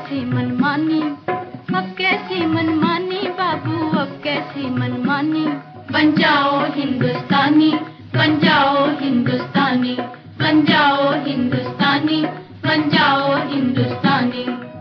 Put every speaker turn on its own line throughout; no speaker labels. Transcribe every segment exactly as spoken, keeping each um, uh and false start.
कैसी मनमानी, अब कैसी मनमानी बाबू, अब कैसी मनमानी। बन जाओ हिंदुस्तानी, बन जाओ हिंदुस्तानी, बन जाओ हिंदुस्तानी, बन जाओ हिंदुस्तानी।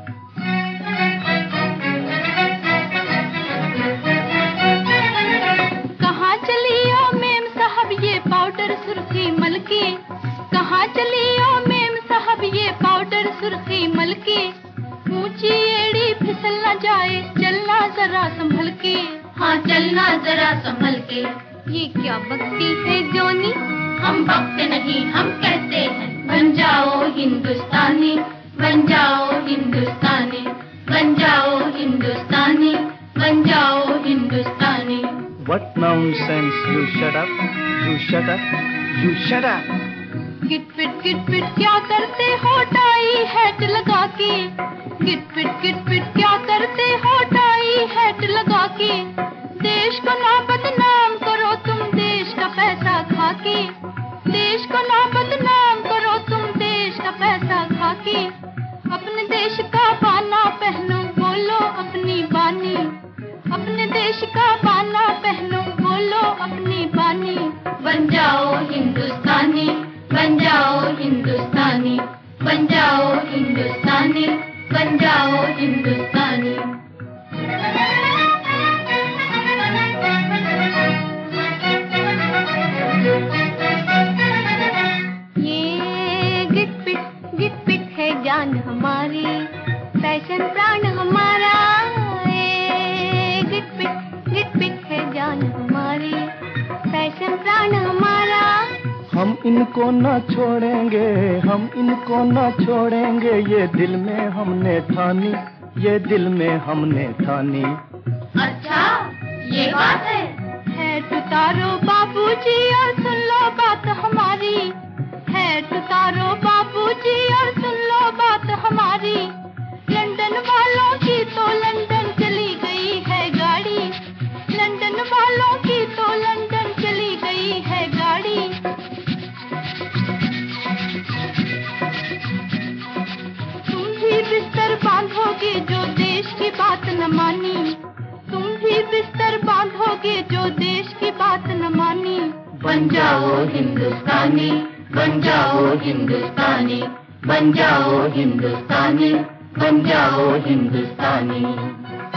कहाँ चली ओ मेम साहब ये पाउडर सुर्खी मलके, कहाँ चली ओ मेम साहब ये पाउडर सुर्खी मलके। ऊंची एड़ी फिसल न जाए, चलना जरा संभल के, हाँ चलना जरा संभल के। ये क्या बकती है जोनी, हम बकते नहीं हम कहते हैं। बन जाओ हिंदुस्तानी, बन जाओ हिंदुस्तानी, बन जाओ हिंदुस्तानी, बन जाओ Hindustani.
What nonsense! You shut up! You shut up! You shut up!
गिट पिट गिट पिट क्या करते हो टाई हैट लगा के, गिट पिट गिट पिट क्या करते हो टाई हैट लगा के। देश को ना बदनाम करो तुम देश का पैसा खा के, देश को ना बदनाम करो तुम देश का पैसा खा के। अपने देश का बाना पहनो बोलो अपनी बानी, अपने देश का बाना पहनो बोलो अपनी बानी। बन जाओ हिंदुस्तानी, बन जाओ हिंदुस्तानी, बन जाओ हिंदुस्तानी, बन जाओ हिंदुस्तानी। ये गिट पिट गिट पिट है जान हमारी, फैशन प्राण हमारा। ये गिट पिट गिट पिट है जान हमारी, फैशन प्राण हमारा।
हम इनको न छोड़ेंगे, हम इनको न छोड़ेंगे, ये दिल में हमने ठानी, ये दिल में हमने ठानी।
अच्छा ये बात है, है तुतारो बाबूजी और सुन लो बात हमारी, है तुतारो बाबूजी और सुन लो बात हमारी। लंदन वालों की तो लंदन चली गई है गाड़ी, लंदन वालों की तो लंदन चली गई है गाड़ी। तुम भी बिस्तर बांधोगे जो देश की बात न मानी, तुम भी बिस्तर बांधोगे जो देश की बात न मानी। बन जाओ हिंदुस्तानी, बन जाओ हिंदुस्तानी, बन जाओ हिंदुस्तानी, बन जाओ हिंदुस्तानी।